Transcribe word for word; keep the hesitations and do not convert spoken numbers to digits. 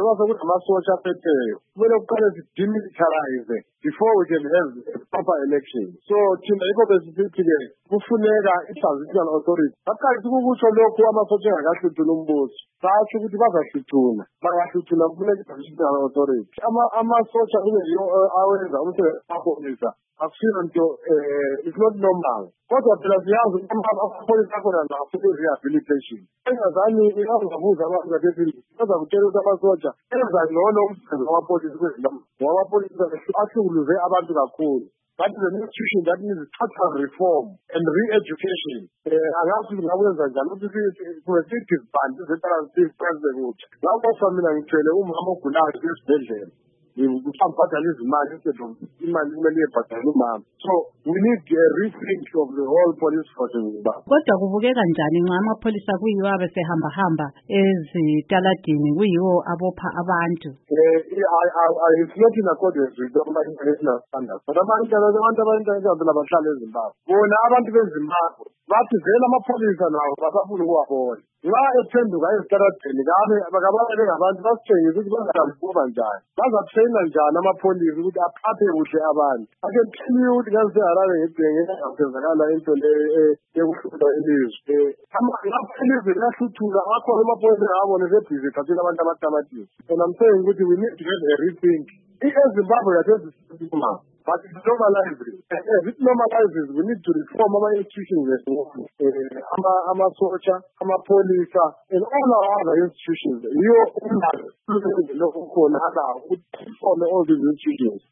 njengoba sekunamasosha aphetheyo kumele kuqale sidemilitarize before we can have a proper election. So thina yikho besisithi-ke kufuneka i-transitional authority baqalise ukukusho lokhu amasosha engakahluthuli umbuso basho ukuthi bazahluthuna bangahluthuna kufuneka i-transitional authority. Amasosha kube yiyo awenza umsebenzi wamaphoyisa akusilo nto it's not normal. Kodwa phela siyazi amaphoyisa akhona nafuna i-rehabilitation. Engazani ingazabuza abantu kathethile bazakutshela ukuthi amasosha enza ngcono umsebenzi wamaphoyisa kwezindawo ngoba amaphoyisa ahlukuluze abantu kakhulu. That is an institution that needs total reform and re-education. Angazi ngakwenza njani ukuthi siwesithi bantu zetransfer president ukuthi lapho mina ngithele umama ogulayo esibhedlela ngibhadala izimali instead of imali kumele iyebhadala umama. So we need a rethink of the whole police force. Kodwa kubukeka njani nxa amapholisa kuyiwo abesehamba hamba ezitaladini kuyiwo abopha abantu? It's not in accordance with the international standards. But abantu abantu abantu abahlala eZimbabwe bona abantu beZimbabwe bathi vele amapholisa nawo basafuna ukuwabona. Nxa ephenduka ezitaladini kabe bakabaleke ngabantu basitshengisa ukuthi bazalibuka njani, bazathena njani amapholisa ukuthi aphathe kuhle abantu. Ake tell you ukuthi ngaseharare ngibhenge ngaphezakala into le yokuhlula ilizwe. Amapholisa ayahluthula akho amapholisa abone sebhizi thathela abantu abatamatisi. And I'm saying ukuthi we need to have a rethink. eZimbabwe yasezisimama but it normalizes. As it normalizes, we need to reform our institutions, ama-socha, ama-polisa, and all our other institutions. You all these institutions.